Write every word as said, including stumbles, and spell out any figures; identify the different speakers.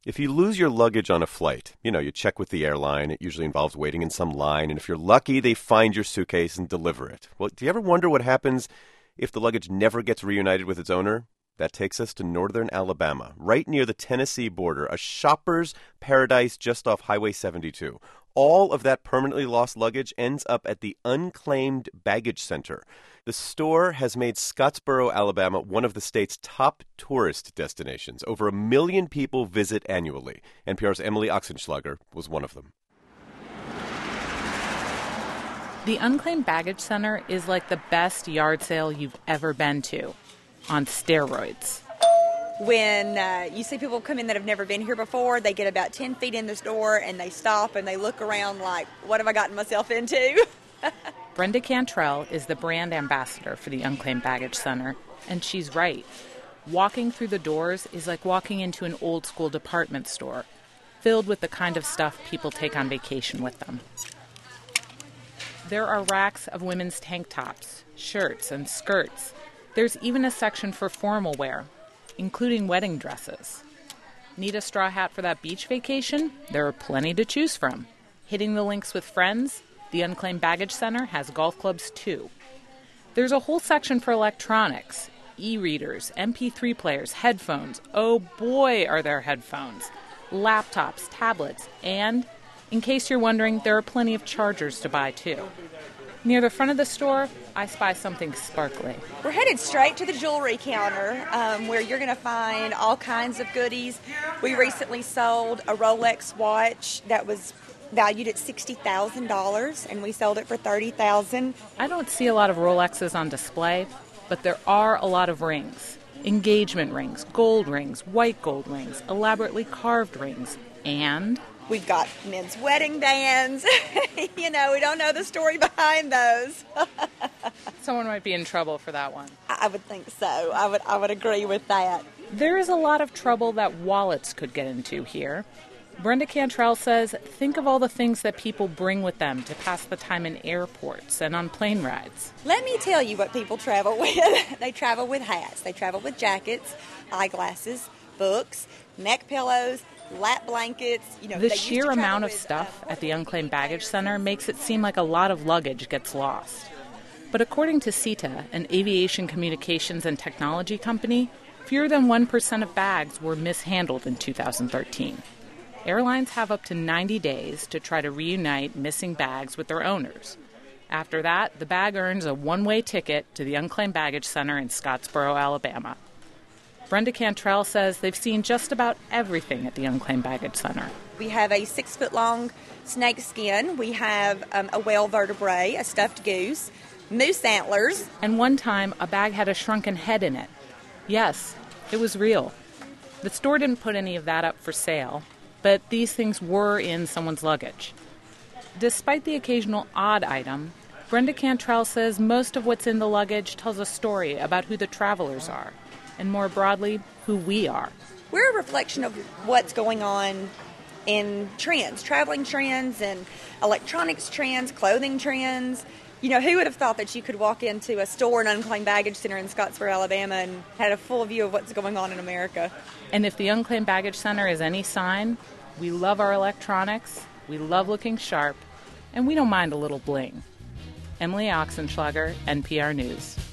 Speaker 1: If you lose your luggage on a flight, you know, you check with the airline. It usually involves waiting in some line. And if you're lucky, they find your suitcase and deliver it. Well, do you ever wonder what happens if the luggage never gets reunited with its owner? That takes us to northern Alabama, right near the Tennessee border, a shopper's paradise just off Highway seventy-two. All of that permanently lost luggage ends up at the Unclaimed Baggage Center. The store has made Scottsboro, Alabama, one of the state's top tourist destinations. Over a million people visit annually. N P R's Emily Oxenschlager was one of them.
Speaker 2: The Unclaimed Baggage Center is like the best yard sale you've ever been to, on steroids.
Speaker 3: When uh, you see people come in that have never been here before, they get about ten feet in the store and they stop and they look around like, what have I gotten myself into?
Speaker 2: Brenda Cantrell is the brand ambassador for the Unclaimed Baggage Center, and she's right. Walking through the doors is like walking into an old-school department store, filled with the kind of stuff people take on vacation with them. There are racks of women's tank tops, shirts, and skirts. There's even a section for formal wear, including wedding dresses. Need a straw hat for that beach vacation? There are plenty to choose from. Hitting the links with friends? The Unclaimed Baggage Center has golf clubs too. There's a whole section for electronics, e-readers, M P three players, headphones. Oh boy, are there headphones. Laptops, tablets, and, in case you're wondering, there are plenty of chargers to buy too. Near the front of the store, I spy something sparkly.
Speaker 3: We're headed straight to the jewelry counter um, where you're going to find all kinds of goodies. We recently sold a Rolex watch that was valued at sixty thousand dollars, and we sold it for thirty thousand dollars.
Speaker 2: I don't see a lot of Rolexes on display, but there are a lot of rings. Engagement rings, gold rings, white gold rings, elaborately carved rings, and
Speaker 3: we've got men's wedding bands. You know, we don't know the story behind those.
Speaker 2: Someone might be in trouble for that one.
Speaker 3: I would think so. I would I would agree with that.
Speaker 2: There is a lot of trouble that wallets could get into here. Brenda Cantrell says, think of all the things that people bring with them to pass the time in airports and on plane rides.
Speaker 3: Let me tell you what people travel with. They travel with hats. They travel with jackets, eyeglasses, books, neck pillows, lap blankets. You know,
Speaker 2: the sheer amount of stuff
Speaker 3: uh,
Speaker 2: at the Unclaimed Baggage Center makes it seem like a lot of luggage gets lost. But according to SITA, an aviation communications and technology company, fewer than one percent of bags were mishandled in two thousand thirteen. Airlines have up to ninety days to try to reunite missing bags with their owners. After that, the bag earns a one-way ticket to the Unclaimed Baggage Center in Scottsboro, Alabama. Brenda Cantrell says they've seen just about everything at the Unclaimed Baggage Center.
Speaker 3: We have a six-foot-long snake skin. We have um, a whale vertebrae, a stuffed goose, moose antlers.
Speaker 2: And one time, a bag had a shrunken head in it. Yes, it was real. The store didn't put any of that up for sale, but these things were in someone's luggage. Despite the occasional odd item, Brenda Cantrell says most of what's in the luggage tells a story about who the travelers are, and more broadly, who we are.
Speaker 3: We're a reflection of what's going on in trends, traveling trends and electronics trends, clothing trends. You know, who would have thought that you could walk into a store in Unclaimed Baggage Center in Scottsboro, Alabama, and had a full view of what's going on in America?
Speaker 2: And if the Unclaimed Baggage Center is any sign, we love our electronics, we love looking sharp, and we don't mind a little bling. Emily Oxenschlager, N P R News.